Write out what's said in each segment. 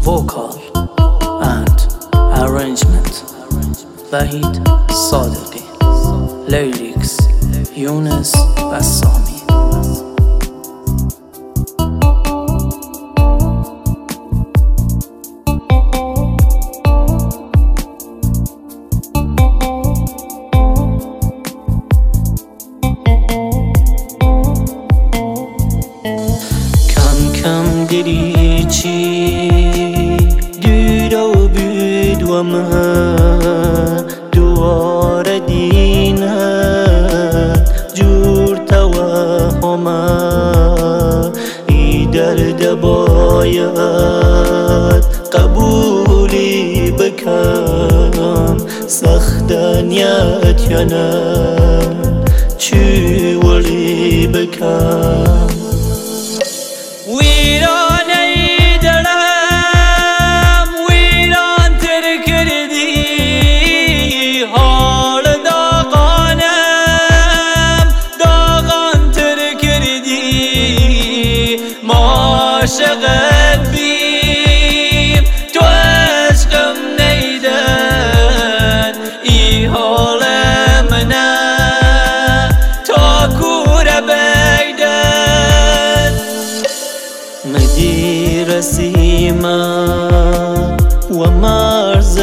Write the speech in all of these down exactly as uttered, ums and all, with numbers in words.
vocal and arrangement وحید صادقی. لیریکس یونس بسامی. کم دیری چی دیرا بود و من دوار دینت جور توهمه ای درد باید قبولی بکن سختنیت یا نه چی ولی بکن ویرانی دلم ویران تر کردی حال داغانم داغان تر کردی ما عاشقت بیم تو عشقم نیدن ای حال منه تا کوره بیدن مدی رسیما و مرز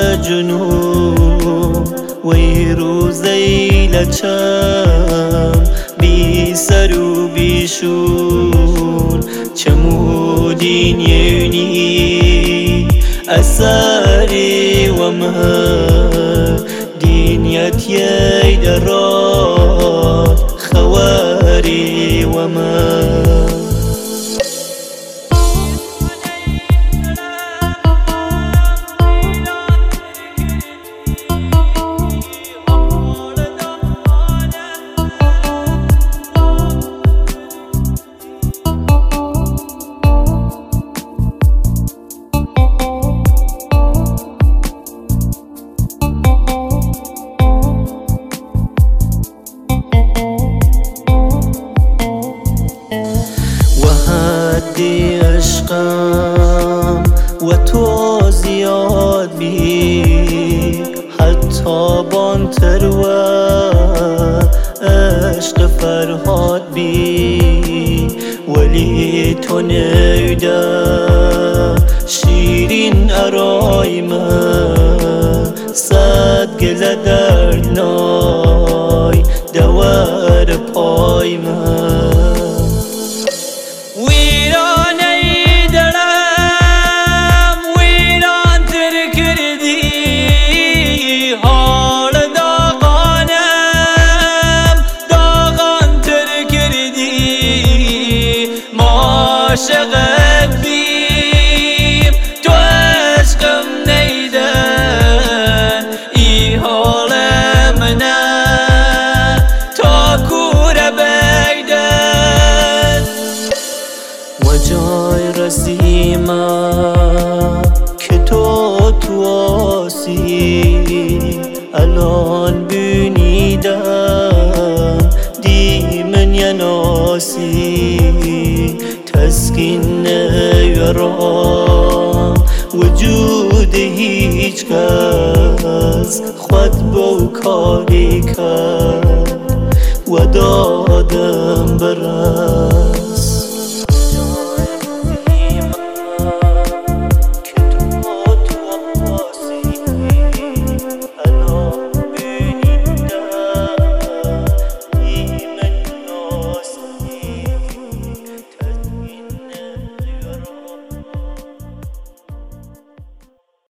جنوب وی روزی لچم بی سر و بی شور چمودین یونی اثری و مه دینیت یی درات خواری و مه دی عشقم و تو زیاد بی حتی بانتر و عشق فرهاد بی ولی تو نیده شیرین ارای من صد گله دردنای دوار پای من ویرانی دلم ویران تر کردی حال داغانم داغان تر کردی ما عاشقت بیم تو عشقم نیدن ای حال منه تا کوره بیدن و جای رسیما که تو تو آسی الان بینیدم دی من یناسی تسکین نیارم وجود هیچ کس خود با کاری کرد و دادم برم